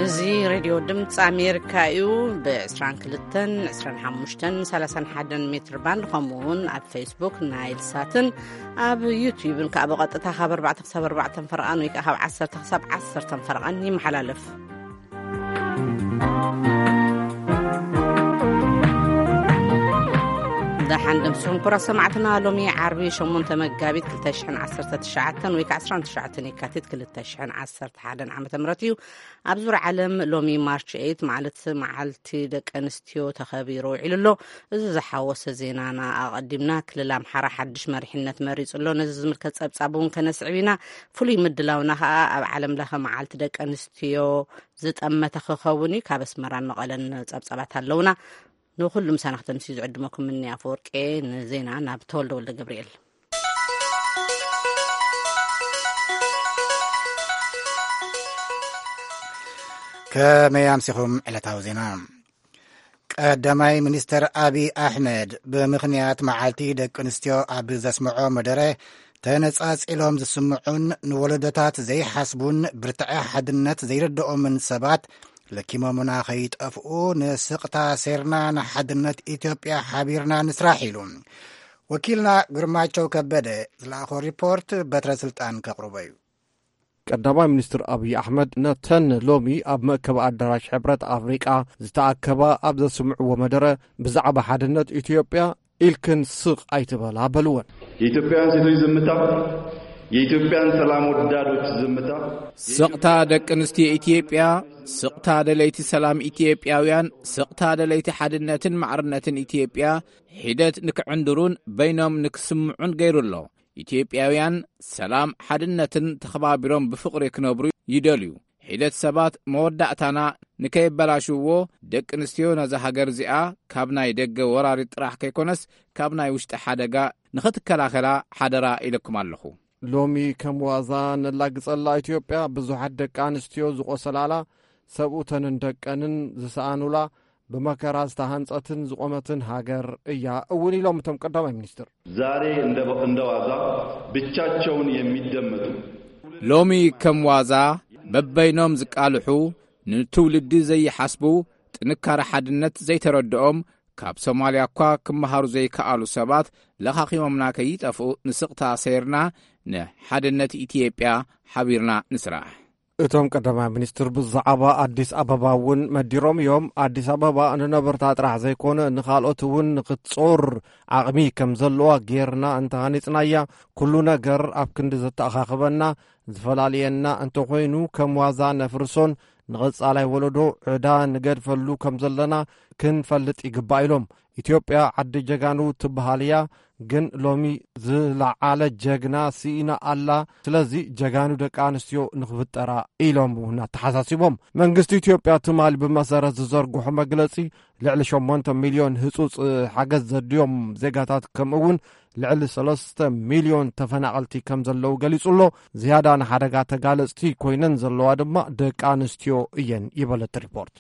زي راديو دمت أمريكا يو ب22 25 31 متر باند خمون على فيسبوك نايل ساتن أب يوتيوب كأب قطتها خبر 4 فرقان ويكأب 10 فرقان يمحلالف دحن دمسون كرة سمعتنا لومي عربي شمون تمجابيت كل تشحن 19 ويك 19 كاتت كل تشحن 11 عام تمرتيو أبزور علم لومي مارش 8 معلتي دك أنستيو تخبيرو عللو إذا حوس زينانا أقدمنا كل لام حرا حدش مريحنا مريض له نزز ملكت أبصابون كنسعبينا فلي مدلاونا علم لها معلتي دك أنستيو زت أما تخخوني كابس مران مقالن أبصابات اللونا نوخل مسانخ تمسيز عدمكم مني أفورك نزينا نابتولد ولا جبريل كما يمسخهم على توزينا قدماي منستر أبي أحمد بمخنيات معالتي دك انستيو أبي زسمعو مدره تنصاص إلهم زسمعون نولدتات زي حسبون برتع حدنت زي ردؤ من سبات لكيمومنا خيط أفؤو نسقتا سيرنا نحدنت إثيوبيا حبيرنا نسراحيلو وكيلنا قرماتشو كبده الأخو ريبورت بتر سلطان كقربيو قدامي منستر أبي أحمد نتن لومي أب مكب أدراش حبرة أفريقيا زتأكبا أبدا سمع ومدرة بزعب حدنت إثيوبيا إلكن سق أيتبالا بلون إثيوبيا سيدوي زمتا የኢትዮጵያን ሰላም ወዳዶች ዝምታ ስቅታ ደቅ አንስትዮ ኢትዮጵያ ስቅታ ደለይቲ ሰላም ኢትዮጵያውያን ስቅታ ደለይቲ ሓድነትን ማዕርነትን ኢትዮጵያ ሂደት ንክዕንድሩን በይኖም ንክስምዑን ገይሩሎ ኢትዮጵያውያን ሰላም ሓድነትን ተኸባቢሮም ብፍቅሪ ክነብሩ ይደልዩ ሂደት ሰባት መወዳእታና ንከይበላሽዎ ደቅ አንስትዮ ነዛ ሃገር እዚኣ ካብ ናይ ደገ ወራሪ ጥራሕ ከይኮነስ ካብ ናይ ውሽጢ ሓደጋ ንኽትከላኸላ ሓደራ ኢለኩም ኣለኹ لومي كم وازان لاقصلا إثيوبيا بزحد دق انستيو زقوسلالا سبوتن دقنن زسانولا بمكراز تهانصتن زقومتن هاجر ايا اولي لوم تم قدامي منستر زاري እንደዋዛ ብቻቸውን የሚደመጡ ሎሚ ከም ዋዛ በበይኖም ዝቃልሑ ንትውልዲ ዘይሐስቡ ጥንካረ ሓድነት ዘይተረድኦም ካብ ሶማሊያ እኳ ክመሃሩ ዘይከኣሉ ሰባት ለኻኺሞምና ከይጠፉ ንስቕታ ሰይርና ንሓድነት ኢትዮጵያ ሓቢርና ንስራሕ እቶም ቀዳማይ ሚኒስትር ብዛዕባ አዲስ አበባ ውን መዲሮም እዮም አዲስ አበባ ንነበርታ ጥራሕ ዘይኮነ ንኻልኦት ውን ንኽትጾር ዓቕሚ ከም ዘለዋ ጌርና እንተሃኒጽናያ ኩሉ ነገር ኣብ ክንዲ ዘተኣኻኽበና ዝፈላለየና እንተኾይኑ ከም ዋዛ ነፍርሶን ንቐጻላይ ወለዶ ዕዳ ንገድፈሉ ከም ዘለና ክንፈልጥ ይግባእ ኢሎም ኢትዮጵያ ዓዲ ጀጋኑ ትበሃልያ ግን ሎሚ ዝለዓለ ጀግና ሲኢና ኣላ ስለዚ ጀጋኑ ደቂ ኣንስትዮ ንኽፍጠራ ኢሎም እናተሓሳሲቦም መንግስቲ ኢትዮጵያ ትማል ብመሰረት ዝዘርግሖ መግለጺ ልዕሊ 8 ሚልዮን ህጹጽ ሓገዝ ዘድዮም ዜጋታት ከምኡውን ልዕሊ 3 ሚልዮን ተፈናቐልቲ ከም ዘለው ገሊጹሎ ዝያዳ ንሓደጋ ተጋለጽቲ ኮይነን ዘለዋ ድማ ደቂ ኣንስትዮ እየን ይበለት ሪፖርት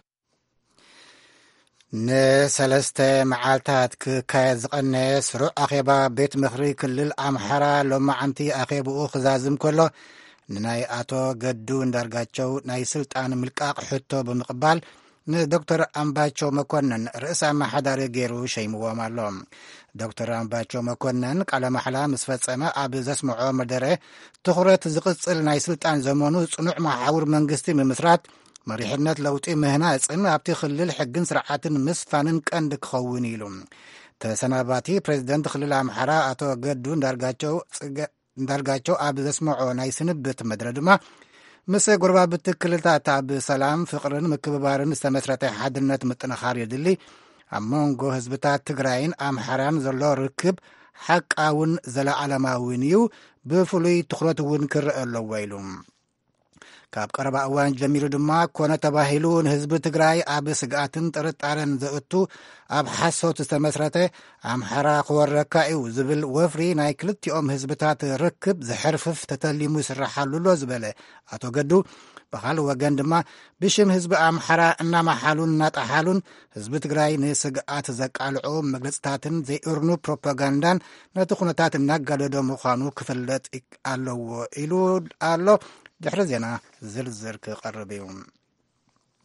نسلسته معالتات كايد زقنه سرو أخيبا بيت مخري كل الأمحرة لما عنتي أخيبو خزازم كله ناي آتو قدو ندرقاتشو ناي سلطان ملكاق حتو بمقبال دكتور أمباتشو مكونن رئيس محضر غيرو شيمو مالوم دكتور أمباتشو مكونن على محلا مسفت سما أبز اسمعو مدره تخرت زقصل ناي سلطان زمانو صنوع محاور منقستي من مسرات مريحنات لوطي مهنا صن ابتي خلل حقن سرعاتن مسفانن قند كخون يلوم تسناباتي بريزيدنت خلل امحرا اتو قدو ندرغاچو اب زسمعو ناي سنبت مدردما مس غربا بتكلتا تاب سلام فقرن مكببارن استمسرته حدنت متنخار يدلي امونغو حزبتا تግራይን امحران زلو ركب حقاون زلا علماوينيو بفلي تخرتون كرألو ويلوم كاب قرب أوان جميل دما كونة تباهلون حزب تግራይ أب سقاتن ترطارن زأتو أب حسو تستمسرته أمحرا خوركايو زبل وفري ناي كلتيوم حزبتات ركب زحرفف تتليمو يسرحالو لو زبله أتو قدو بخال وغن دما بشم حزب أمحرا إنما حالون ناتحالون حزب تግራይ نسقات زقالعو مغلصتاتن زي ارنو بروباغاندان نتخونتات ناقالدو مخانو كفلت ألو إلو ألو دحر زينا زرزر كقربيهم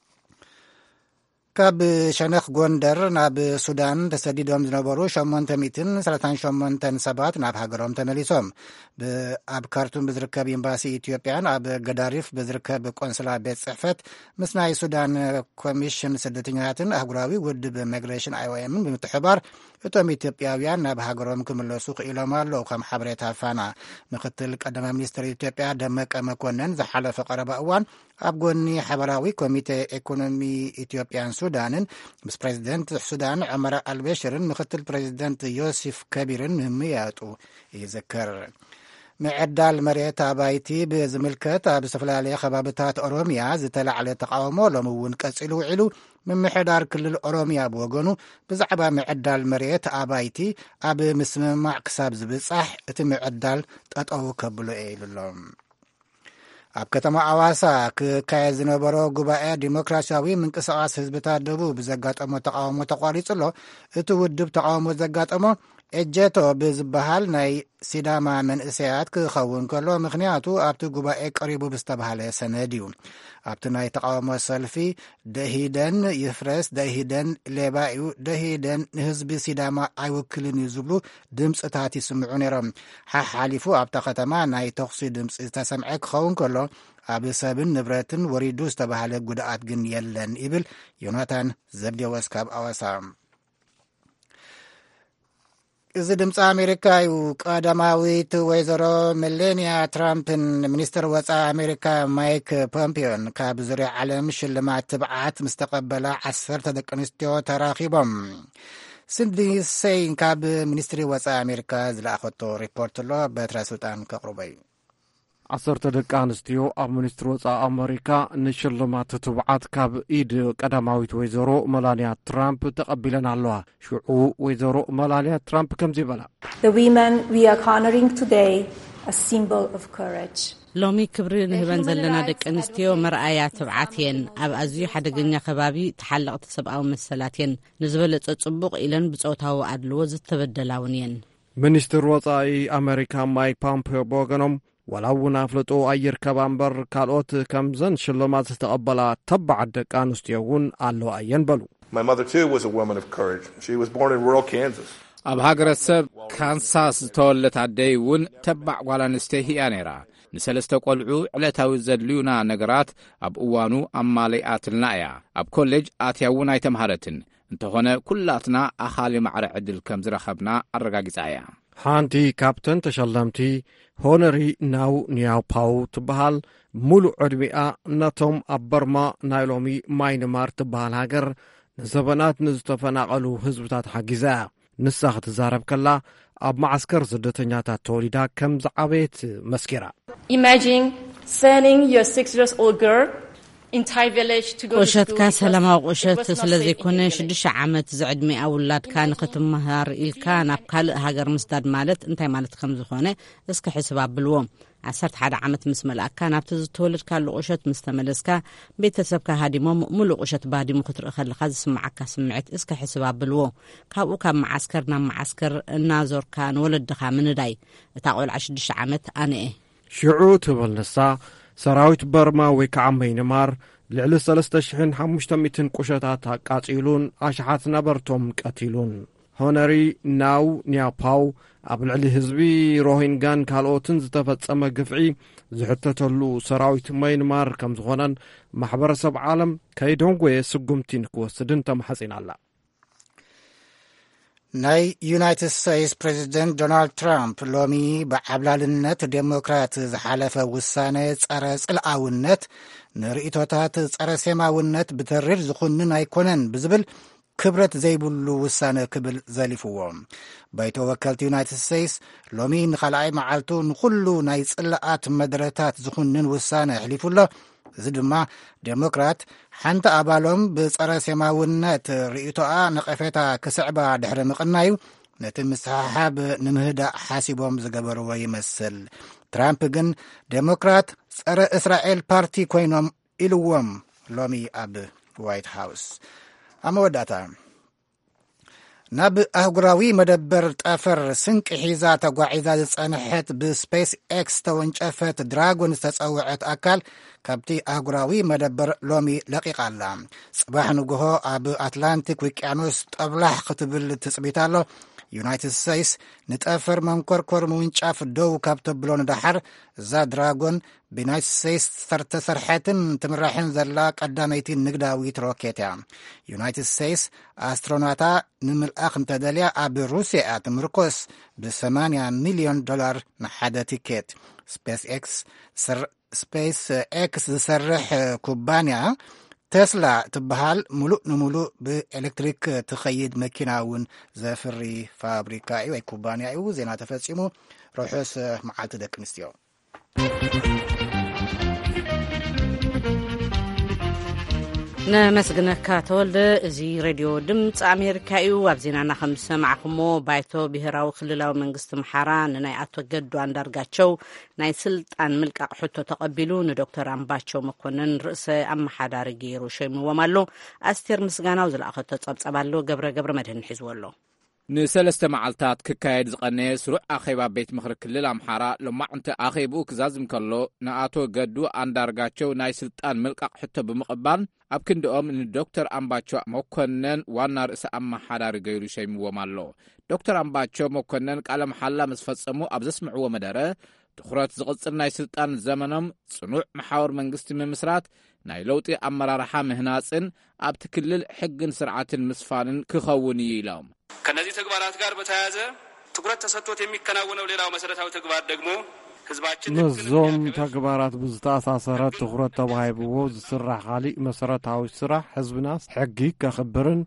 ካብ ሸነኽ ጎንደር ናብ ሱዳን ተሰዲዶም ዝነበሩ 838 ሰባት ናብ ሃገሮም ተመሊሶም ኣብ ካርቱም ብዝርከብ ኤምባሲ ኢትዮጵያን ኣብ ገዳሪፍ ብዝርከብ ቆንስላ ቤት ጽሕፈት ምስ ናይ ሱዳን ኮሚሽን ስደተኛታትን ኣህጉራዊ ውድብ ሚግሬሽን IOMን ብምትሕባር እቶም ኢትዮጵያውያን ናብ ሃገሮም ክምለሱ ክኢሎም ኣለዉ። ከም ሓበሬታ ፋና ምክትል ቀዳማይ ሚኒስትር ኢትዮጵያ ደመቀ መኮነን ዝሓለፈ ቀረባ እዋን ኣብ ጎኒ ሓበራዊ ኮሚቴ ኢኮኖሚ ኢትዮጵያን ሱዳንን ምስ ፕሬዚደንት ሱዳን ዑመር አልበሽርን ምክትል ፕሬዚደንት ዮሴፍ ከቢርን ምምያጡ ይዝከር። ምዕዳል መሬት ኣባይቲ ብዝምልከት ኣብ ዝተፈላለየ ከባቢታት ኦሮሚያ ዝተላዕለ ተቃውሞ ሎሚ እውን ቀፂሉ ውዒሉ ምምሕዳር ክልል ኦሮሚያ ብወገኑ ብዛዕባ ምዕዳል መሬት ኣባይቲ ኣብ ምስምማዕ ክሳብ ዝብጻሕ እቲ ምዕዳል ጠጠው ከብሎ ኢሉሎም። ኣብ ከተማ ኣዋሳ ክካየድ ዝነበሮ ጉባኤ ዲሞክራሲያዊ ምንቅስቓስ ህዝብታት ደቡብ ብዘጋጠሞ ተቃውሞ ተቋሪጹሎ እቲ ውድብ ተቃውሞ ዘጋጠሞ ኤጀቶ ብዝበሃል ናይ ሲዳማ መንእሰያት ክኸውን ከሎ ምክንያቱ ኣብቲ ጉባኤ ቀሪቡ ብዝተባሃለ ሰነድ እዩ። ኣብቲ ናይ ተቃውሞ ሰልፊ ደሂደን ይፍረስ፣ ደሂደን ሌባ እዩ፣ ደሂደን ንህዝቢ ሲዳማ ኣይውክልን እዩ ዝብሉ ድምፅታት ይስምዑ ነይሮም። ሓሓሊፉ ኣብታ ከተማ ናይ ተኽሲ ድምፂ ዝተሰምዐ ክኸውን ከሎ ኣብ ሰብን ንብረትን ወሪዱ ዝተባሃለ ጉድኣት ግን የለን ይብል ዮናታን ዘብዴወስ ካብ ኣዋሳ። እዚ ድምፂ ኣሜሪካ እዩ። ቀዳማዊት ወይዘሮ ሜላንያ ትራምፕን ሚኒስትር ወፃኢ ኣሜሪካ ማይክ ፖምፒዮን ካብ ዙርያ ዓለም ሽልማት ትብዓት ምስ ተቐበላ 10 ደቂ ኣንስትዮ ተራኺቦም። ሲድኒ ሴይን ካብ ሚኒስትሪ ወፃኢ ኣሜሪካ ዝለኣኸቶ ሪፖርት ኣሎ በትረ ስልጣን ከቕርበ እዩ። 10 ደቂ ኣንስትዮ ኣብ ሚኒስትሪ ወፃኢ ኣሜሪካ ንሽልማት ትብዓት ካብ ኢድ ቀዳማዊት ወይዘሮ መላንያ ትራምፕ ተቐቢለን ኣለዋ። ሽዑ ወይዘሮ መላንያ ትራምፕ ከምዚ ይበላ። ሎሚ ክብሪ ንህበን ዘለና ደቂ ኣንስትዮ መርኣያ ትብዓት እየን። ኣብ ኣዝዩ ሓደገኛ ከባቢ ተሓለቕቲ ሰብኣዊ መሰላት እየን። ንዝበለጸ ጽቡቕ ኢለን ብፆታዊ ኣድልዎ ዝተበደላውን እየን። ሚኒስትር ወፃኢ ኣሜሪካ ማይክ ፖምፒዮ ብወገኖም ዋላ እውን ኣፍልጦ ኣይርከባ እምበር ካልኦት ከምዘን ሽልማት ዝተቐበላ ተባዓት ደቂ ኣንስትዮ እውን ኣለዋ እየን በሉ። ኣብ ሃገረሰብ ካንሳስ ዝተወለት ኣደይ እውን ተባዕ ጓል ኣንስተይቲ እያ ነይራ። ንሰለስተ ቆልዑ ዕለታዊ ዘድልዩና ነገራት ኣብ እዋኑ ኣማሊኣትልና እያ። ኣብ ኮሌጅ ኣትያ እውን ኣይተምሃረትን እንተኾነ ኩላትና ኣኻሊ ማዕረ ዕድል ከም ዝረኸብና ኣረጋጊጻ እያ። ሓንቲ ካብተን ተሸለምቲ ሆነሪ ናው ኒያውፓው ትበሃል ሙሉእ ዕድሚኣ ነቶም ኣብ በርማ ናይ ሎሚ ማይንማር ትበሃል ሃገር ንዘበናት ንዝተፈናቐሉ ህዝብታት ሓጊዛ እያ። ንሳ ክትዛረብ ከላ ኣብ ማዓስከር ስደተኛታት ተወሊዳ ከም ዝዓበየት መስኪራ ቁሸትካ ሰላማዊ ቁሸት ስለ ዘይኮነ 6 ዓመት ዝዕድሚኣ ውላድካ ንኽትምሃር ኢልካ ናብ ካልእ ሃገር ምስዳድ ማለት እንታይ ማለት ከም ዝኾነ እስኪ ሕስብ ኣብልዎ። 11 ዓመት ምስ መልኣካ ናብቲ ዝተወለድካሉ ቁሸት ምስ ተመለስካ ቤተሰብካ ሃዲሞም ሙሉእ ቁሸት ባዲሙ ክትርኢ ከለካ ዝስማዓካ ስምዒት እስኪ ሕስብ ኣብልዎ። ካብኡ ካብ ማዓስከር ናብ ማዓስከር እናዞርካ ንወለድኻ ምንዳይ እታ ቆልዓ 6 ዓመት ኣነ እየ ሽዑ ትብል ንሳ ሰራዊት በርማ ወይ ከዓ ማይንማር ልዕሊ 3500 ቁሸታት ኣቃጺሉን ኣሽሓት ነበርቶም ቀቲሉን። ሆነሪ ናው ኒያፓው ኣብ ልዕሊ ህዝቢ ሮሂንጋን ካልኦትን ዝተፈጸመ ግፍዒ ዝሕተተሉ ሰራዊት ማይንማር ከም ዝኾነን ማሕበረሰብ ዓለም ከይደንጎየ ስጉምቲ ንክወስድን ተማሕጺና ኣላ። ናይ ዩናይትድ ስቴትስ ፕሬዚደንት ዶናልድ ትራምፕ ሎሚ ብዓብላልነት ዴሞክራት ዝሓለፈ ውሳነ ጸረ ጽልኣውነት ንርእቶታት ጸረ ሴማውነት ብተሪር ዝኹንን ኣይኮነን ብዝብል ክብረት ዘይብሉ ውሳነ ክብል ዘሊፍዎም ባይቶ ወከልቲ ዩናይትድ ስቴትስ ሎሚ ንኻልኣይ መዓልቱ ንኹሉ ናይ ጽልኣት መድረታት ዝኹንን ውሳነ ሕሊፉሎ። እዚ ድማ ዴሞክራት ሓንቲ ኣባሎም ብጸረ ሴማውነት ርእቶኣ ነቐፌታ ክስዕባ ድሕሪ ምቕናዩ ነቲ ምስሓሓብ ንምህዳእ ሓሲቦም ዝገበርዎ ይመስል። ትራምፕ ግን ዴሞክራት ጸረ እስራኤል ፓርቲ ኮይኖም ኢልዎም ሎሚ ኣብ ዋይት ሃውስ። ኣብ መወዳእታ ናብ ኣህጉራዊ መደበር ጠፈር ስንቂ ሒዛ ተጓዒዛ ዝጸንሐት ብስፔስ ኤክስ ተወንጨፈት ድራጎን ዝተጸውዐት ኣካል ካብቲ ኣህጉራዊ መደበር ሎሚ ለቂቓ ኣላ። ጽባሕ ንግሆ ኣብ ኣትላንቲክ ውቅያኖስ ጠብላሕ ክትብል ትጽቢት ኣሎ። ዩናይትድ ስቴትስ ንጠፈር መንኰርኰር ምውንጫፍ ደው ካብ ተብሎ ንዳሓር እዛ ድራጎን ብዩናይትድ ስቴትስ ተሰርሐትን ትምራሕን ዘላ ቀዳመይቲ ንግዳዊት ሮኬት እያ። ዩናይትድ ስቴትስ ኣስትሮናታ ንምልኣኽ እንተደልያ ኣብ ሩስያ ትምርኮስ ብ$80 ሚልዮን ንሓደ ቲኬት። ስፔስ ኤክስ ዝሰርሕ ኩባንያ ቴስላ ትበሃል ሙሉእ ንሙሉእ ብኤሌክትሪክ ትኸይድ መኪና እውን ዘፍሪ ፋብሪካ እዩ ወይ ኩባንያ እዩ። ዜና ተፈጺሙ። ርሑስ መዓልቲ ደቂ ኣንስትዮ ነመስግነካ ተወልደ። እዚ ሬድዮ ድምፂ ኣሜሪካ እዩ። ኣብ ዜናና ከም ዝሰማዕኹሞ ባይቶ ብሄራዊ ክልላዊ መንግስቲ ምሓራ ንናይ ኣቶ ገዱ ኣንዳርጋቸው ናይ ስልጣን ምልቃቅ ሕቶ ተቐቢሉ ንዶክተር ኣምባቸው መኮንን ርእሰ ኣመሓዳሪ ገይሩ ሸይምዎም ኣሎ። ኣስቴር ምስጋናው ዝለኣኸቶ ጸብጸብ ኣሎ። ገብረ መድህን ሒዝዎ ኣሎ። ንሰለስተ መዓልታት ክካየድ ዝቐነየ ስሩዕ ኣኼባ ቤት ምክሪ ክልል ኣምሓራ ሎማዕንቲ ኣኼብኡ ክዛዝም ከሎ ንኣቶ ገዱ ኣንዳርጋቸው ናይ ስልጣን ምልቃቅ ሕቶ ብምቕባል ኣብ ክንዲኦም ንዶክተር ኣምባቸው መኮነን ዋና ርእሰ ኣመሓዳሪ ገይሩ ሸይምዎም ኣሎ። ዶክተር ኣምባቸው መኮነን ቃለ መሓላ ምስ ፈጸሙ ኣብ ዘስምዕዎ መደረ ትኹረት ዝቕጽል ናይ ስልጣን ዘመኖም ጽኑዕ መሓወር መንግስቲ ምምስራት ናይ ለውጢ ኣመራርሓ ምህናጽን ኣብቲ ክልል ሕግን ስርዓትን ምስፋንን ክኸውን እዩ ኢሎም። ከነዚህ ተግባራት ጋር በተያያዘ ትኩረት ተሰጥቶት የሚከናወነው ሌላው መሰረታዊ ተግባር ደግሞ ህዝባችን ነዞም ተግባራት ብዝተኣሳሰረ ትኩረት ተባሂብዎ ዝስራሕ ካሊእ መሰረታዊ ስራሕ ህዝብናስ ሕጊ ከኽብርን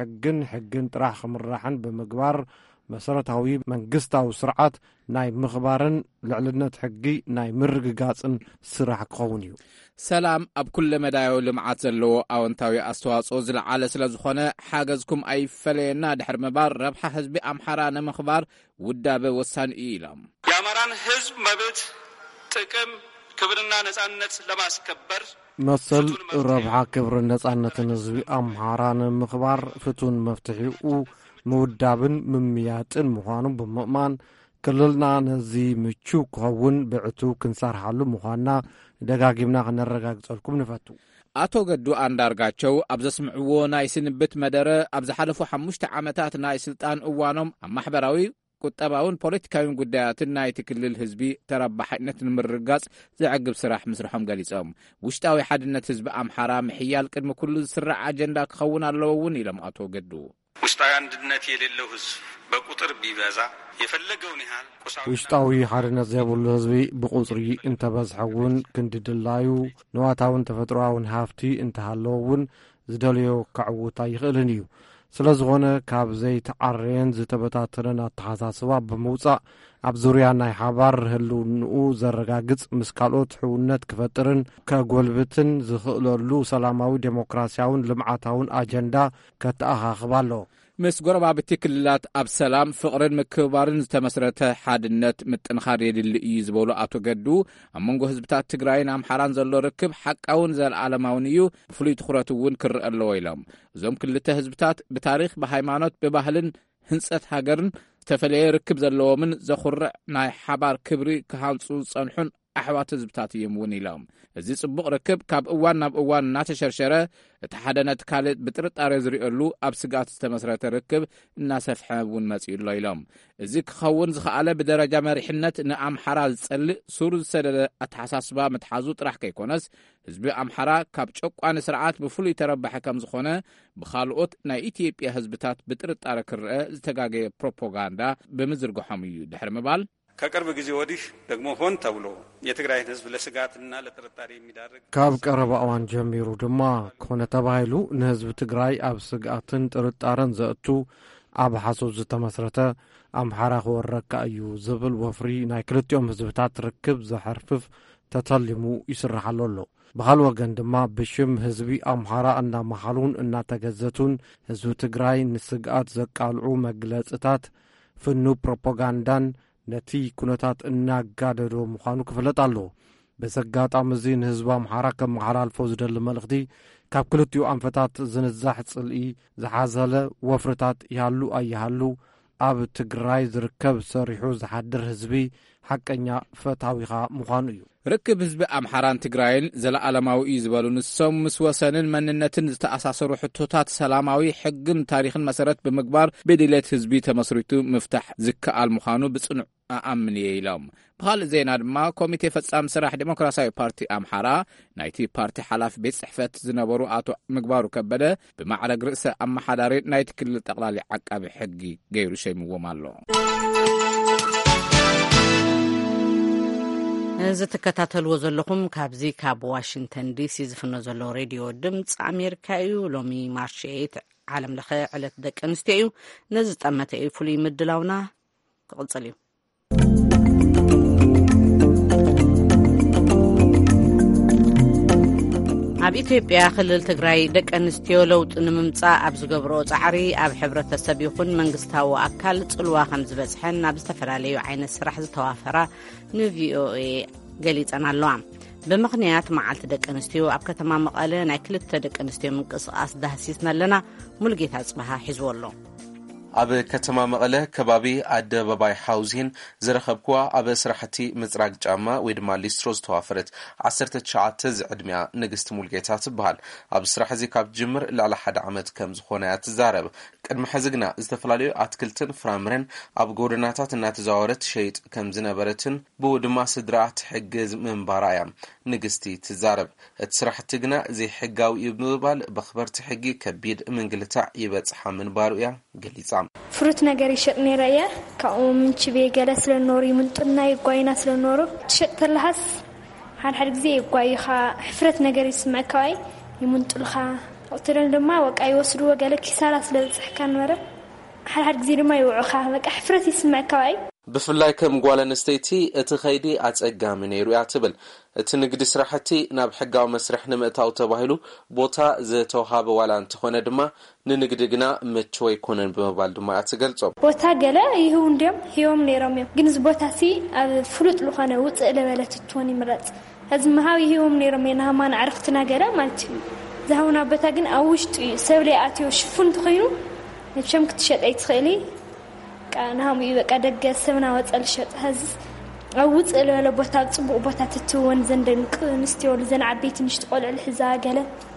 ብሕግን ጥራሕ ክምራሕን ብምግባር መሰረታዊ መንግስታዊ ስርዓት ናይ ምኽባርን ልዕልነት ሕጊ ናይ ምርግጋጽን ስራሕ ክኸውን እዩ። ሰላም ኣብ ኩለ መዳዮ ልምዓት ዘለዎ ኣወንታዊ ኣስተዋጽኦ ዝለዓለ ስለ ዝኾነ ሓገዝኩም ኣይፈለየና ድሕሪ ምባር ረብሓ ህዝቢ ኣምሓራ ንምኽባር ውዳበ ወሳኒ እዩ ኢሎም። የአማራን ህዝብ መብት ጥቅም ክብርና ነጻነት ለማስከበር መሰል ረብሓ ክብርን ነጻነትን ህዝቢ ኣምሓራ ንምኽባር ፍቱን መፍትሒኡ ምውዳብን ምምያጥን ምዃኑ ብምእማን ክልልና ነዚ ምቹ ክኸውን ብዕቱ ክንሰርሓሉ ምዃንና ደጋጊምና ክነረጋግጸልኩም ንፈቱ። ኣቶ ገዱ ኣንዳርጋቸው ኣብ ዘስምዕዎ ናይ ስንብት መደረ ኣብ ዝሓለፉ 5 ዓመታት ናይ ስልጣን እዋኖም ኣብ ማሕበራዊ ቁጠባውን ፖለቲካውን ጉዳያትን ናይቲ ክልል ህዝቢ ተረባሕነት ንምርጋጽ ዝዕግብ ስራሕ ምስርሖም ገሊጾም ውሽጣዊ ሓድነት ህዝቢ ኣምሓራ ምሕያል ቅድሚ ኩሉ ዝስራዕ አጀንዳ ክኸውን ኣለዎ እውን ኢሎም ኣቶ ገዱ ውሽጣዊ አንድነት የሌለው ህዝብ በቁጥር ቢበዛ የፈለገውን ያህል ውሽጣዊ ሓድነት ዘይብሉ ህዝቢ ብቁጽሪ እንተበዝሐውን ክንድድላዩ ንዋታውን ተፈጥሮአውን ሃፍቲ እንተሃለውን ዝደልዮ ከዕውታ ይኽእልን እዩ። ስለ ዝኾነ ካብ ዘይተዓርየን ዝተበታተነን ኣተሓሳስባ ብምውፃእ ኣብ ዙርያ ናይ ሓባር ህልውንኡ ዘረጋግጽ ምስ ካልኦት ሕውነት ክፈጥርን ከጎልብትን ዝኽእለሉ ሰላማዊ ዴሞክራሲያውን ልምዓታውን አጀንዳ ከተኣኻኽብ ኣሎ። ምስ ጎረባብቲ ክልላት ኣብ ሰላም ፍቕርን ምክብባርን ዝተመስረተ ሓድነት ምጥንኻር የድሊ እዩ ዝበሉ ኣቶ ገዱ ኣብ መንጎ ህዝብታት ትግራይን ኣምሓራን ዘሎ ርክብ ሓቃውን ዘለዓለማውን እዩ ብፍሉይ ትኹረት እውን ክርአ ኣለዎ ኢሎም እዞም ክልተ ህዝብታት ብታሪኽ ብሃይማኖት ብባህልን ህንጸት ሃገርን ዝተፈለየ ርክብ ዘለዎምን ዘኹርዕ ናይ ሓባር ክብሪ ክሃንጹ ዝጸንሑን ኣሕዋት ህዝብታት እዮም እውን ኢሎም እዚ ጽቡቕ ርክብ ካብ እዋን ናብ እዋን እናተሸርሸረ እቲ ሓደ ነቲ ካልእ ብጥርጣሬ ዝሪእሉ ኣብ ስጋት ዝተመስረተ ርክብ እናሰፍሐ እውን መጺኡ ኣሎ ኢሎም እዚ ክኸውን ዝኸኣለ ብደረጃ መሪሕነት ንኣምሓራ ዝጸልእ ሱር ዝሰደደ ኣተሓሳስባ ምትሓዙ ጥራሕ ከይኮነስ ህዝቢ ኣምሓራ ካብ ጨቋኒ ስርዓት ብፍሉይ ተረባሐ ከም ዝኾነ ብኻልኦት ናይ ኢትዮጵያ ህዝብታት ብጥርጣሬ ክርአ ዝተጋገየ ፕሮፓጋንዳ ብምዝርግሖም እዩ ድሕሪ ምባል ከቅርብ ጊዜ ወዲህ ደግሞ ሆን ተብሎ የትግራይን ህዝብ ለስጋትና ለጥርጣሬ የሚዳርግ ካብ ቀረባ እዋን ጀሚሩ ድማ ኮነ ተባሂሉ ንህዝቢ ትግራይ ኣብ ስጋትን ጥርጣረን ዘእቱ ኣብ ሓሶት ዝተመስረተ ኣምሓራ ክወረካ እዩ ዝብል ወፍሪ ናይ ክልቲኦም ህዝብታት ርክብ ዘሐርፍፍ ተተሊሙ ይስራሓሎ ኣሎ። ብኻልእ ወገን ድማ ብሽም ህዝቢ ኣምሓራ እናመሓሉን እናተገዘቱን ህዝቢ ትግራይ ንስግኣት ዘቃልዑ መግለጽታት ፍኑ ፕሮፓጋንዳን ነቲ ኩነታት እናጋደዶ ምዃኑ ክፍለጥ ኣሎ። በዘጋጣሚ እዚ ንህዝቢ ኣምሓራ ከም መሓላልፎ ዝደሊ መልእኽቲ ካብ ክልቲኡ ኣንፈታት ዝንዛሕ ጽልኢ ዝሓዘለ ወፍርታት ይሃሉ ኣይሃሉ ኣብ ትግራይ ዝርከብ ሰሪሑ ዝሓድር ህዝቢ ሓቀኛ ፈታዊኻ ምዃኑ እዩ። ርክብ ህዝቢ ኣምሓራን ትግራይን ዘለዓለማዊ እዩ ዝበሉ ንሶም ምስ ወሰንን መንነትን ዝተኣሳሰሩ ሕቶታት ሰላማዊ ሕግን ታሪኽን መሰረት ብምግባር ብድሌት ህዝቢ ተመስሪቱ ምፍታሕ ዝከኣል ምዃኑ ብጽኑዕ ኣኣምን እየ ኢሎም። ብኻልእ ዜና ድማ ኮሚቴ ፈጻሚ ስራሕ ዲሞክራሲያዊ ፓርቲ ኣምሓራ ናይቲ ፓርቲ ሓላፊ ቤት ጽሕፈት ዝነበሩ ኣቶ ምግባሩ ከበደ ብማዕረግ ርእሰ ኣመሓዳሪ ናይቲ ክልል ጠቕላሊ ዓቃቢ ሕጊ ገይሩ ሸይምዎም ኣሎ። እዚ ትከታተልዎ ዘለኹም ካብዚ ካብ ዋሽንግተን ዲሲ ዝፍኖ ዘሎ ሬድዮ ድምፂ ኣሜሪካ እዩ። ሎሚ ማርች 8 ዓለም ለኸ ዕለት ደቂ ኣንስትዮ እዩ። ነዚ ዝጠመተ እዩ ፍሉይ ምድላውና ክቕፅል እዩ። ኣብ ኢትዮጵያ ክልል ትግራይ ደቂ ኣንስትዮ ለውጢ ንምምጻእ ኣብ ዝገብሮ ጻዕሪ ኣብ ሕብረተሰብ ይኹን መንግስታዊ ኣካል ጽልዋ ከም ዝበጽሐን ናብ ዝተፈላለዩ ዓይነት ስራሕ ዝተዋፈራ ንቪኦኤ ገሊጸን ኣለዋ። ብምኽንያት መዓልቲ ደቂ ኣንስትዮ ኣብ ከተማ መቐለ ናይ ክልተ ደቂ ኣንስትዮ ምንቅስቓስ ዳህሲስና ኣለና። ሙልጌታ ጽባሃ ሒዝዎ ኣሎ። ኣብ ከተማ መቐለ ከባቢ ኣደባባይ ሓውዚን ዝረኸብክዋ ኣብ ስራሕቲ ምጽራግ ጫማ ወይ ድማ ሊስትሮ ዝተዋፈረት 19 ዝዕድሚያ ንግስቲ ሙልጌታ ትበሃል። ኣብ ስራሕ እዚ ካብ ጅምር ልዕሊ 1 ዓመት ከም ዝኾነ እያ ትዛረብ። ቅድሚ ሕዚ ግና ዝተፈላለዩ ኣትክልትን ፍራምረን ኣብ ጎደናታት እናተዘዋወረት ሸይጥ ከም ዝነበረትን ብኡ ድማ ስድራ ትሕግዝ ምንባራ እያ ንግስቲ ትዛረብ። እቲ ስራሕቲ ግና ዘይሕጋዊ እዩ ብምባል ብኽበርቲ ሕጊ ከቢድ ምንግልታዕ ይበጽሓ ምንባሩ እያ ገሊጻ። ፍሩት ነገር ይሸጥ ነይረ እያ ካብኡ ምንችቤ ገለ ስለኖሩ ይምልጡና ይጓይና ስለኖሩ ትሸጥ ተለሃስ ሓደ ግዜ ይጓይኻ ሕፍረት ነገር ይስምዐካይ ይምልጡልኻ ወተደን ድማ ወቃ ይወስዱ ወገለ ኪሳራ ስለዝጽሕካ ነበረ ሓደ ግዜ ድማ ይውዑኻ በቃ ሕፍረት ይስምዐካይ። ብፍላይ ከም ጓል ኣንስተይቲ እቲ ኸይዲ ኣጸጋሚ ነይሩ እያ ትብል። እቲ ንግዲ ስራሕቲ ናብ ሕጋዊ መስርሕ ንምእታው ተባሂሉ ቦታ ዝተዋሃበ ዋላ እንትኾነ ድማ ንንግዲ ግና ምቹው ኣይኮነን ብምባል ድማ እያ ትገልጾም። ቦታ ገለ ይህው እንዲዮም ሂዮም ነይሮም እዮም ግን እዚ ቦታ ሲ ኣብ ፍሉጥ ዝኾነ ውፅእ ለበለት ትሆን ይምረጽ እዚ መሃው ይህዎም ነይሮም የናሃማን ዓርኽትና ገለ ማለት እዩ። ዝሃውና ቦታ ግን ኣብ ውሽጡ እዩ ሰብ ላይ ኣትዮ ሽፉን ትኸይኑ ንቸም ክትሸጠይ ትኽእሊ ናሃሙ ይበቃ ደገ ሰብና ወጸል ሸጥ ህዝ ኣውጽ ለለ ቦታ ጽቡቕ ቦታ ትትወን ዘንደንቅ ንስትዮ ለዘን ዓበይቲ ንሽት ቆልዕል ሕዛ ገለ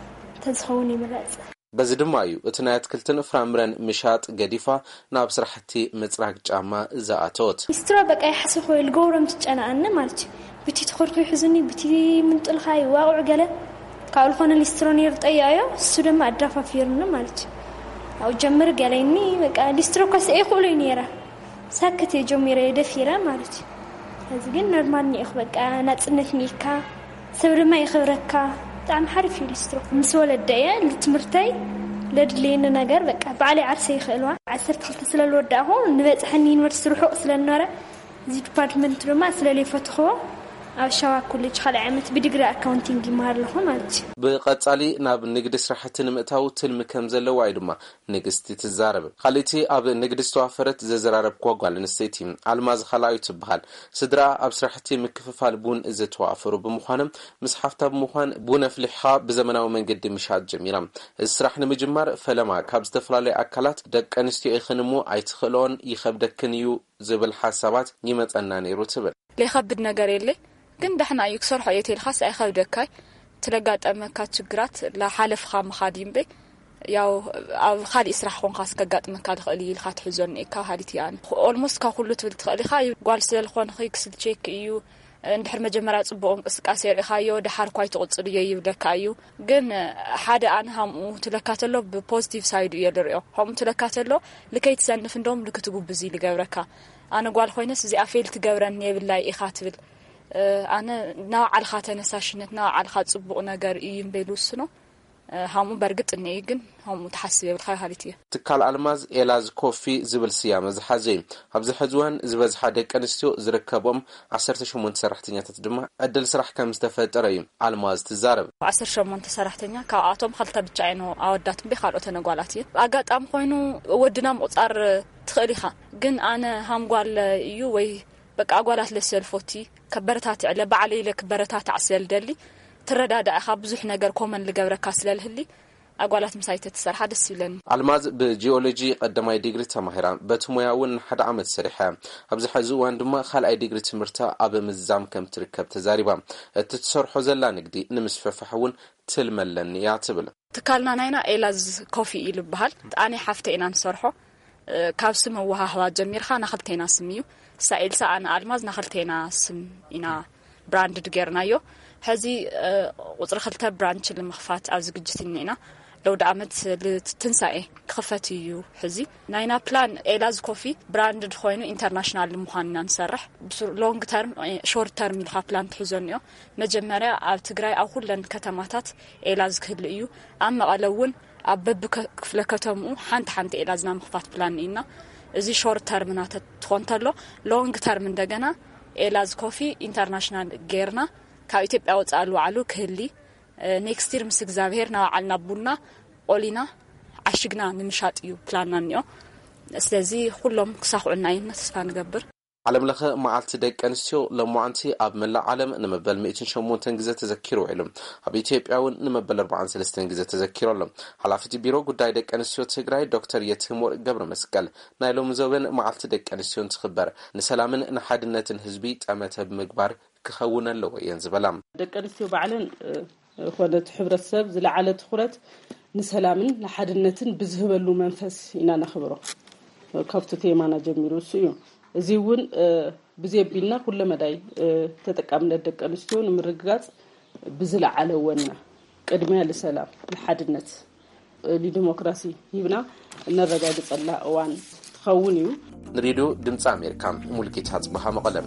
ተዝኸውን ይምረጽ። በዚ ድማ እዩ እቲ ናይ ኣትክልትን ፍራምረን ምሻጥ ገዲፋ ናብ ስራሕቲ ምጽራግ ጫማ ዝኣተወት። ሊስትሮ በቃ ይሓስብ ኮይኑ ልገብሮም ትጨናኣነ ማለት እዩ። ብቲ ትኸርኩ ይሕዝኒ ብቲ ምንጥልኻ ይዋቕዑ ገለ ካብ ልኾነ ሊስትሮ ነይሩ ጠያዮ እሱ ድማ ኣዳፋፊርኒ ማለት እዩ። أو جمر قاليني بقى ديستروكا سيخولي نيرا ساكت جميرة دفيرة مالتي هذا قلنا نورمالني إخ بقى ناتنتنيكا سبر ما يخبركا طعم حرف ديستروك مسولة الداية اللي تمرتي لدلينا نجار بقى بعلي عرسي خلوة عسرت خلت سلا الوداع هون نبات حنين ورسروحو أصلا النارة زي ديبارتمنت روما أصلا اللي فتخوه أو شوا كلش خلع عمت بدقرا أكاونتينج مهار لهم مالتي بقطعلي ناب نقد سرحة نمتاو تلم كم زلوا عيدما نقستي تزارب خليتي أب نقد استوافرت زرارب كوغوال نستيتي علماز خلايو تبهال صدرا أب سرحتي مكفف البون إذا توافروا بمخانم مسحفتا بمخان بون فلحها بزمناو من قد مشاد جميرا السرح نمجمر فلما كابز تفلالي أكلات دك أنستي إخنمو عيتخلون يخبدك كنيو زبل حسابات يمت أناني روتبل لي خبد نقاريلي ግን دحنا يكسر حياتي الخاص أخذ دكاي تلقات أمكات شجرات لا حالف خام خادم بي ياو خالي إسرح خون خاص كجات مكان خالي الخات حزن إيكا هالتي أنا almost كخلت بالتخلي خاي قال سل خون خيك سل شيك إيو ندحر مجمرات بقوم إسكاسير خايو دحر كويت قصر يجيب دكايو جن حدا أنا هم تلقات له بpositive side يدريو هم تلقات له لكي تسنف عندهم لكتبوا بزي لجوركا أنا قال خوينس زي أفيل تجورني بالله إخاتبل أنا نوع على خاطر نساشنت نوع على خاطر صبوا نجار ينبلوسنا هم برجت النيجن هم متحسبة بالخير هالتي تكال ألماز إلاز كوفي زبل سيام زحزين هبز حزوان زبز حدك أنستيو زركبهم 10 شمون سرحتني تتدمع أدل سرح كم استفاد رأيم ألماز تزارب 10 شمون سرحتني كأعطهم خلطة بتشينو أودات بخال أتنقالاتي أجت أم خوينو ودنا مقصر تخليها جن أنا هم قال يوي በቃ አጓላት ለሰልፎቲ ከበረታት ዕለ ባዓለይ ለከበረታት አስል ደሊ ትረዳዳ አኻ ብዙሕ ነገር ኮመን ልገብረካ ስለልህሊ አጓላት ምሳይተ ተሰርሓ ደስ ይብለኒ አልማዝ በጂኦሎጂ ቀዳማይ ዲግሪ ተማሂራ በትሞያውን ሓደ ዓመት ሰሪሓ ኣብዚ ሕዚ እዋን ድማ ካልኣይ ዲግሪ ትምህርታ ኣብ ምዛም ከም ትርከብ ተዛሪባ እቲ ትሰርሖ ዘላ ንግዲ ንምስፈፋሕውን ትልመለኒ ያ ትብል ትካልና ናይና ኤላዝ ኮፊ ይልብሃል ኣነ ሓፍተ ኢና ንሰርሖ ካብ ስም ወሃህዋ ጀሚርኻ ናኽልተና ስም እዩ ሳኤልሳ ኣነ አልማዝ ናኽልተና ስም ኢና ብራንድ ገርናዮ ሕዚ ቁፅሪ 2 ብራንች ለመኽፋት ኣብ ዝግጅት ኢና لو دعمت لتنسائي خفتيو حزي ناينا بلان إلاز كوفي براند خوينو انترناشنال مخاننا نسرح لونج تيرم شورت تيرم الها بلان تحزونيو مجمريا ኣብ ትግራይ ኣብ ሁለን ከተማታት ኤላዝ ክህልዩ ኣብ መቐለውን ኣብ በብክፍለከተሙ ሓንቲ ኤላዝና ምኽፋት ፕላን ኢና እዚ ሾርት ተርምናት ትኾንተሎ ሎንግ ተርም እንደገና ኤላዝ ኮፊ ኢንተርናሽናል ጌርና ካብ ኢትዮጵያ ወጻሉ ዓሉ ክህሊ ኔክስት ይር ምስ እግዚአብሔር ናዓልና ቡና ኦሊና አሽግና ንምሻጥዩ ፕላንናኒዮ ስለዚህ ሁሉም ክሳኹና ኢና ተስፋ ንገብር ዓለም ለኸ ማዓልቲ ደቂ ኣንስትዮ ለማዓንቲ ኣብ መላእ ዓለም ንመበል 108 ግዜ ተዘኪሩ ኢሎም ኣብ ኢትዮጵያውን ንመበል 43 ግዜ ተዘኪሮሎም ሓላፊት ቢሮ ጉዳይ ደቂ ኣንስትዮ ትግራይ ዶክተር የትሞር ገብረ መስቀል ናይ ሎሚ ዘበን ማዓልቲ ደቂ ኣንስትዮ እንትኽበር ንሰላምን ንሓድነትን ህዝቢ ጠመተ ብምግባር ክኸውን ኣለዎ እየን ዝበላ ደቂ ኣንስትዮ ባዕለን ኾነት ሕብረተሰብ ዝለዓለ ትኹረት ንሰላምን ንሓድነትን ብዝህበሉ መንፈስ ኢና ነኽብሮ ካብቲ ቴማና ጀሚሩ እዩ እዚውን ብዘቢልና ኩሉ መዳይ ተጠቃምነት ደቂ ኣንስትዮ ንምርግጋጽ ብዝለዓለ ወና ቅድሚያ ለሰላም ንሓድነት ለዲሞክራሲ ይብና እንረጋግጸላ እዋን ትኸውን እዩ ንሬድዮ ድምፂ ኣሜሪካ ሙልጌታ ጽባሃ መቐለም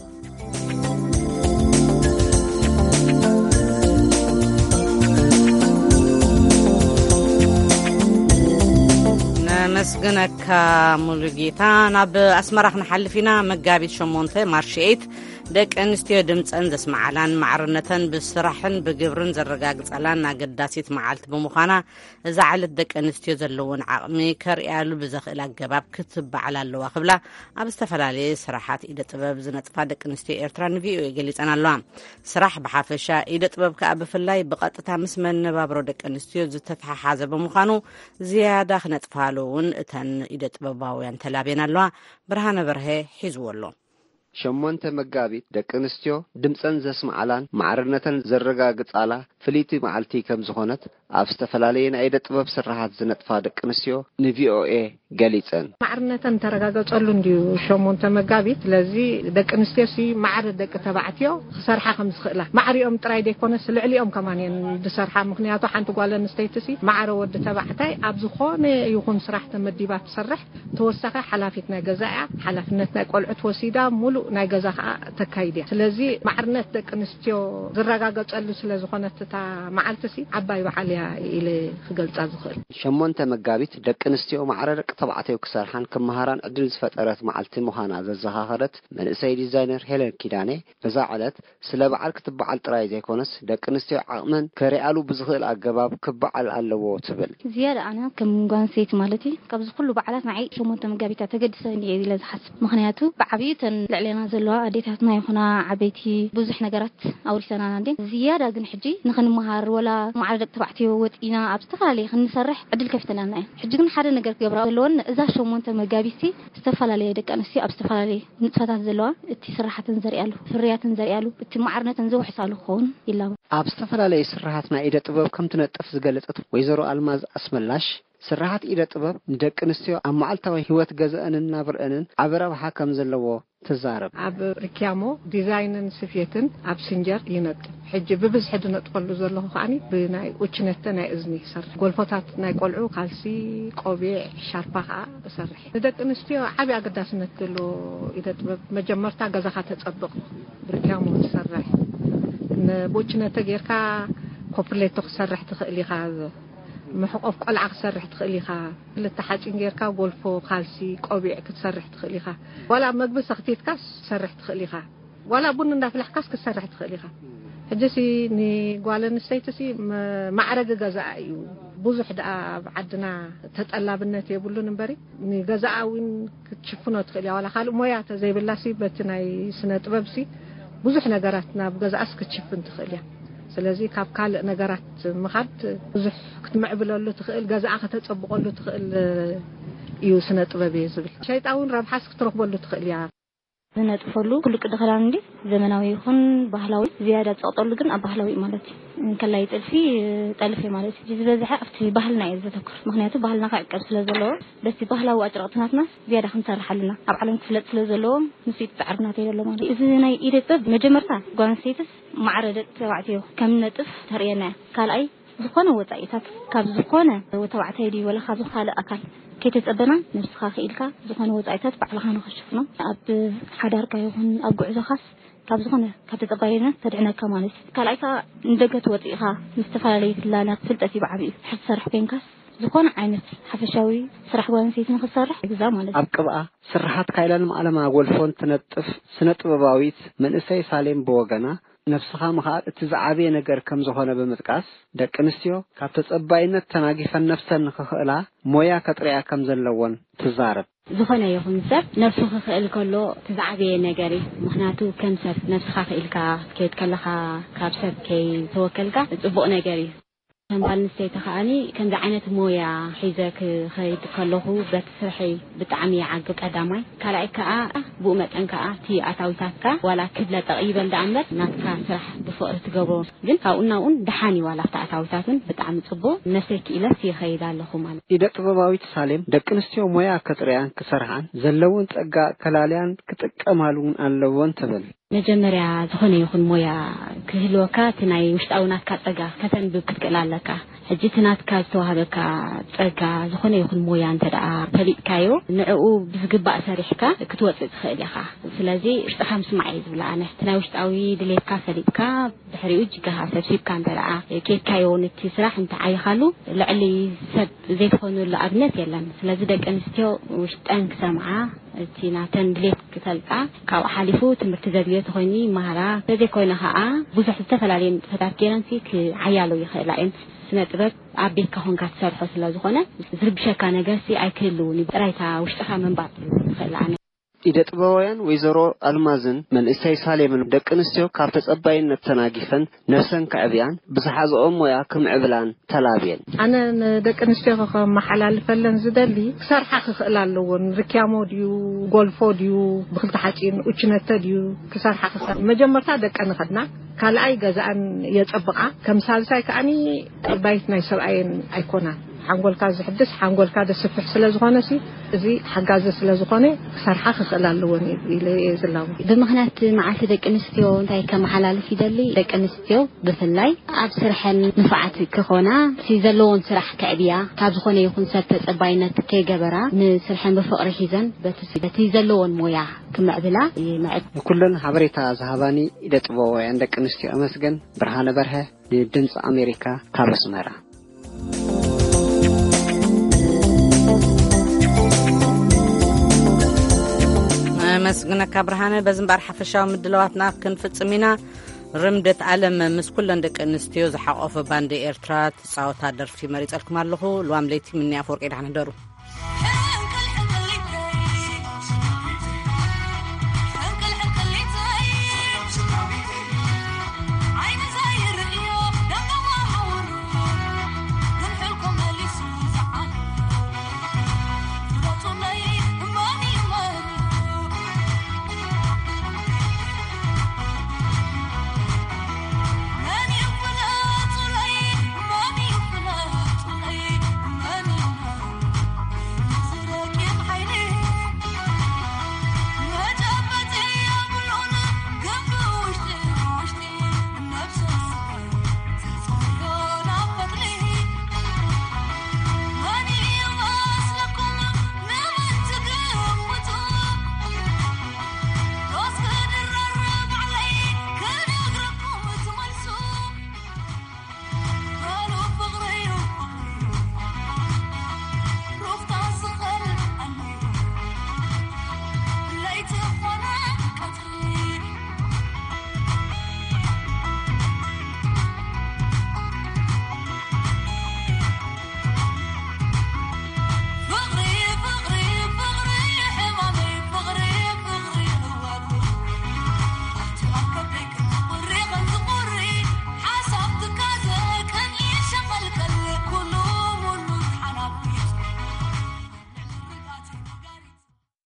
መስገነካ ሙሉጌታ ናብ ኣስመራኽ ንሓልፊና መጋቢት 8 ማርች 8 ደቂ ኣንስትዮ ድምፀን ዘስማዓላን ማዕርነተን ብስራሕን ብግብርን ዘረጋግጸላን ኣገዳሲት መዓልቲ ብምዃና እዛ ዓለት ደቂ ኣንስትዮ ዘለዎን ዓቕሚ ከርእያሉ ብዘኽእል ኣገባብ ክትበዓል ኣለዋ ክብላ ኣብ ዝተፈላለየ ስራሓት ኢደ ጥበብ ዝነጥፋ ደቂ ኣንስትዮ ኤርትራ ንቪኦኤ ገሊፀን ኣለዋ ስራሕ ብሓፈሻ ኢደ ጥበብ ከዓ ብፍላይ ብቐጥታ ምስ መነባብሮ ደቂ ኣንስትዮ ዝተተሓሓዘ ብምዃኑ ዝያዳ ክነጥፋሉ እውን እተን ኢደ ጥበባውያን ተላብየን ኣለዋ ብርሃነ በርሄ ሒዝዎ ኣሎ 8 መጋቢት ደቂ ኣንስትዮ ድምፀን ዘስማዓላን ማዕርነተን ዘረጋግጻላ ፍሊቲ መዓልቲ ከም ዝኾነት ኣብ ዝተፈላለየ ናይ ኢደ ጥበብ ስራሓት ዝነጥፋ ደቂ ኣንስትዮ ንቪኦኤ ገሊፀን ማዕርነተን ተረጋግጸሉ እንዲዩ 8 መጋቢት ለዚ ደቂ ኣንስትዮ ሲ ማዕር ደቂ ተባዕትዮ ክሰርሓ ከም ዝኽእላ ማዕሪኦም ጥራይ ደይኮነ ልዕሊኦም ከማንየን ዝሰርሓ ምክንያቱ ሓንቲ ጓል ኣንስተይቲ ሲ ማዕረ ወዲ ተባዕታይ ኣብ ዝኾነ ይኹን ስራሕ ተመዲባ ትሰርሕ ተወሳኺ ሓላፊት ናይ ገዛኣ ሓላፍነት ናይ ቆልዑት ወሲዳ ሙሉ ናይ ገዛ ተካይድ ስለዚ ማዕርነት ደቂ ኣንስትዮ ዝረጋገጸሉ ስለ ዝኾነት ታ መዓልቲ ዓባይ በዓል ኢለ ክገልጻ ዝኽእል 8 መጋቢት ደቂ ኣንስትዮ ማዕረ ደቂ ተባዕትዮ ክሰርሓን ከመሃራን ዕድል ዝፈጠረት መዓልቲ ምዃና ዘዘኻኸረት መንእሰይ ዲዛይነር ሄለን ኪዳኔ በዛ ዕለት ስለ በዓል ክትበዓል ጥራይ ዘይኮነስ ደቂ ኣንስትዮ ዓቕመን ከሪኣሉ ብዝኽእል ኣገባብ ክበዓል ኣለዎ ትብል ዝያዳ ኣነ ከም ጓንሴት ማለት ካብዚ ኩሉ በዓላት ናይ 8 መጋቢት ተገድሰን ኢለ ዝሓስብ ምክንያቱ ብዓብይተን ልዕልና ዘለዋ ኣዴታትና ይኹና ዓበይቲ ብዙሕ ነገራት ኣውሪሰና እንዴ ዝያዳ ግን ሕጂ ንኽንመሃር ወላ ማዕረ ደቂ ተባዕትዮ ወጢና ኣብ ዝተፈላለዩ ክንሰርሕ ዕድል ከፍተናልና ሕጂ ግን ሓደ ነገር ክገብራ ዘለዎን እዛ 8 መጋቢት ዝተፈላለዩ ደቂ ኣንስትዮ ኣብ ዝተፈላለዩ ንጥፈታት ዘለዋ እቲ ስራሓተን ዘርያሉ ፍርያተን ዘርያሉ እቲ ማዕርነተን ዘውሕሳሉ ኾን ይላው ኣብ ዝተፈላለዩ ስራሓት ናይ ኢደ ጥበብ ከም ትነጥፍ ዝገለጸት ወይዘሮ አልማዝ ኣስመላሽ ስራሓት ኢደ ጥበብ ንደቂ ኣንስትዮ ኣብ መዓልታዊ ህይወት ገዛእንን ናብርአንን ኣብ ረብሓ ከም ዘለዎ ተዛረብ ኣብ ርክያሞ ዲዛይንን ስፌትን ኣብ ሲንጀር ይነጥፍ ሕጂ ብብዝሒ ድነጥፈሉ ዘለኹ ኸዓኒ ብናይ ኡችነተ ናይ እዝኒ ይሰርሕ ጎልፎታት ናይ ቆልዑ ካልሲ ቆቢዕ ሻርፓ ከዓ እሰርሕ ንደቂ ኣንስትዮ ዓብዪ ኣገዳስነት ዘለዎ ኢደ ጥበብ መጀመርታ ገዛኻ ተፀብቕ ብርክያሞ ትሰርሕ ንቡችነተ ጌርካ ኮፕሌቶ ክሰርሕ ትኽእል ኢኻ محقف قلعة سرح تخليها للتحاجين غير كا غولفو خالسي قبيع كتسرح تخليها ولا مقبس اختيت كاس سرح تخليها ولا بن ندافلح كاس كسرح تخليها حجسي ني قالن سيتسي معرق غزايو ብዙሕ ደኣ ዓድና ተጠላብነት የብሉን እምበሪ ንገዛኣዊን ክትሽፍኖ ትኽእል ያ ዋላ ካልእ ሞያ ተዘይብላሲ በቲ ናይ ስነ ጥበብሲ ብዙሕ ነገራት ናብ ገዛኣስ ክትሽፍን ትኽእል ያ ስለዚ ካብ ካልእ ነገራት ምኻድ ብዙሕ ክትምዕብለሉ ትኽእል ገዛኣ ከተጸብቐሉ ትኽእል እዩ ስነ ጥበብ ዝብል ሸይጣውን ረብሓስ ክትረክበሉ ትኽእል ያ ዝነጥፈሉ ኩሉ ቅዲ ክዳን እንዴ ዘመናዊ ይኹን ባህላዊ ዝያዳ ጽቕጠሉ ግን ኣብ ባህላዊ ማለት እንከላይ ጥልፊ ጠልፊ ማለት ዝበዝሐ ኣብቲ ባህልና እዩ ዘተኩር ምክንያቱ ባህልና ካዕቀብ ስለዘለዎ ደስ ባህላዊ ኣጭረቕትናትና ዝያዳ ክንሰርሓልና ኣብ ዓለም ክፍለጥ ስለዘለዎ ንሲት ጻዕርናት ይደሎ ማለት እዚ ናይ ኢደ ጥበብ መጀመርታ ጓንሴትስ ማዕረደት ተባዕትዮ ከም ነጥፍ ተርእየና ካልኣይ ዝኾነ ወጻኢታት ካብ ዝኾነ ወተባዕታይ ዲ ወላ ካብ ካልእ ኣካል ከይተጸበና ነፍስኻ ኺኢልካ ዝኾነ ወጻኢታት ባዕልኻ ንኽሽፍኖ ኣብ ሓዳርካ ይኹን ኣብ ጉዕዞኻስ ካብ ዝኾነ ካብ ተጸባይነት ተድዕነካ ማለት ካልኣይካ እንደገት ወፂኢኻ ምስተፈላለዩ ትላላት ፍልጠት ይብዓቢ ሕሰርሕ ኮንካስ ዝኾነ ዓይነት ሓፈሻዊ ስራሕ ጓንሴትን ክሰርሕ ይግዛ ማለት ኣብ ቅብኣ ስራሓት ካይላን ዓለማ ጎልፎን ትነጥፍ ስነ ጥበባዊት መንእሰይ ሳሌም በወገና ነፍስኻ ምኻል እቲ ዝዓበየ ነገር ከም ዝኾነ ብምጥቃስ ደቂ ኣንስትዮ ካብ ተጸባይነት ተናጊፈን ነፍሰን ክኽእላ ሞያ ከጥርያ ከም ዘለዎን ትዛረብ ዝኾነ ይኹን ሰብ ነፍሱ ክኽእል ከሎ ትዝዓበየ ነገር ምክንያቱ ከም ሰብ ነፍስኻ ክኢልካ ከይድ ከለኻ ካብ ሰብ ከይተወከልካ ጽቡቕ ነገር እዩ ባልንስተይ ተኻኒ ከምዚ ዓይነት ሞያ ሒዘክ ኸይድ ከለኹ በትስርሒ ብጣዕሚ ይዓግብ ቀዳማይ ካልኣይ ከዓ ብኡ መጠን ከዓ እቲ ኣታዊታትካ ዋላ ክብለጠቕ ይበል ዳኣምበር ናትካ ስራሕ ብፍቕሪ ትገብሮ ግን ካብኡ ናብኡን ደሓኒ ዋላ ኣብቲ ኣታዊታትን ብጣዕሚ ጽቡቕ ነፍሰይ ክኢለስ ይኸይድ ኣለኹ ማለት ኢደ ጥበባዊት ሳሌም ደቂ ኣንስትዮ ሞያ ከጥርያን ክሰርሓን ዘለውን ጸጋ ከላልያን ክጥቀማሉን ኣለዎን ትብል መጀመርያ ዝኾነ ይኹን ሞያ ክህልወካ እቲ ናይ ውሽጣዊ ናትካ ጸጋ ከተንብብ ክትክእል ኣለካ ሕጂ እቲ ናትካ ዝተዋሃበካ ጸጋ ዝኾነ ይኹን ሞያ እንተደኣ ፈሊጥካዮ ንዕኡ ብዝግባእ ሰሪሕካ ክትወፅእ ትኽእል ኢኻ ስለዚ ውሽጥኻ ምስማዕ እዩ ዝብላ ኣነ እቲ ናይ ውሽጣዊ ድሌትካ ፈሊጥካ ድሕሪኡ ጅጋኻ ሰብሲብካ እንተደኣ ኬድካዮ ነቲ ስራሕ እንተዓይኻሉ ልዕሊ ሰብ ዘይትኾኑሉ ኣብነት የለን ስለዚ ደቂ ኣንስትዮ ውሽጠን ክሰምዓ እቲ ናተን ድሌት ክተልቃ ካብ ሓሊፉ ትምህርቲ ዘድልዮ ተኾይኒ ማህራ ስለዚ ኮይነ ከዓ ብዙሕ ዝተፈላለዩ ንጥፈታት ገይረንሲ ክዓያሉ ይኽእላ እየን ስነ ጥበብ ኣብ ቤትካ ኾንካ ትሰርሖ ስለ ዝኾነ ዝርብሸካ ነገርሲ ኣይክህልውን ጥራይታ ውሽጥኻ መንባር ይኽእላ ኣነ ኢደ ጥበባውያን ወይዘሮ ኣልማዝን መንእሰይ ሳሌምን ደቂ ኣንስትዮ ካብ ተጸባይነት ተናጊፈን ነፍሰን ከዕብያን ብዝሓዝኦም ሞያ ክምዕብላን ተላብየን ኣነ ንደቂ ኣንስትዮ ከመሓላልፈለን ዝደሊ ክሰርሓ ክኽእል ኣለዎን ርክያሞ ድዩ ጎልፎ ድዩ ብክልተ ሓፂን ኡችነተ ድዩ ክሰርሓ ክኽእል መጀመርታ ደቂ ንኸድና ካልኣይ ገዛኣን የጸብቓ ከም ሳልሳይ ከዓኒ ባይት ናይ ሰብኣየን ኣይኮናን ሓንጎልካ ዝሕድስ ሓንጎልካ ደስፍሕ ስለ ዝኾነሲ እዚ ሓጋዘ ስለ ዝኾነ ክሰርሓ ክኽእል ኣለዎን ኢለ ዝላው ብምኽንያት መዓልቲ ደቂ ኣንስትዮ እንታይ ከመሓላልፍ ይደሊ ደቂ ኣንስትዮ ብፍላይ ኣብ ስርሐን ንፍዓት ክኾና እቲ ዘለዎን ስራሕ ከዕብያ ካብ ዝኾነ ይኹን ሰብ ተጸባይነት ከይገበራ ንስርሐን ብፍቕሪ ሒዘን በቲ ዘለዎን ሞያ ክምዕብላ ይምዕብ ኩለን ሓበሬታ ዝሃባኒ ኢደ ጥበባውያን ደቂ ኣንስትዮ ኣመስገን ብርሃነ በርሀ ንድምፂ ኣሜሪካ ካብ ኣስመራ መስግነካ ብርሃነ በዝምባር ሓፈሻዊ ምድለዋትና ክንፍጽም ኢና ርምደት ዓለም ምስ ኩለን ደቂ ኣንስትዮ ዝሓቆፈ ባንዲ ኤርትራ ትፃወታ ደርፊ መሪፀልኩም ኣለኹ ልዋም ለይቲ ምንያ ፈርቂ ዳሕና ደሩ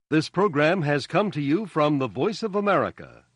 This program has come to you from the Voice of America,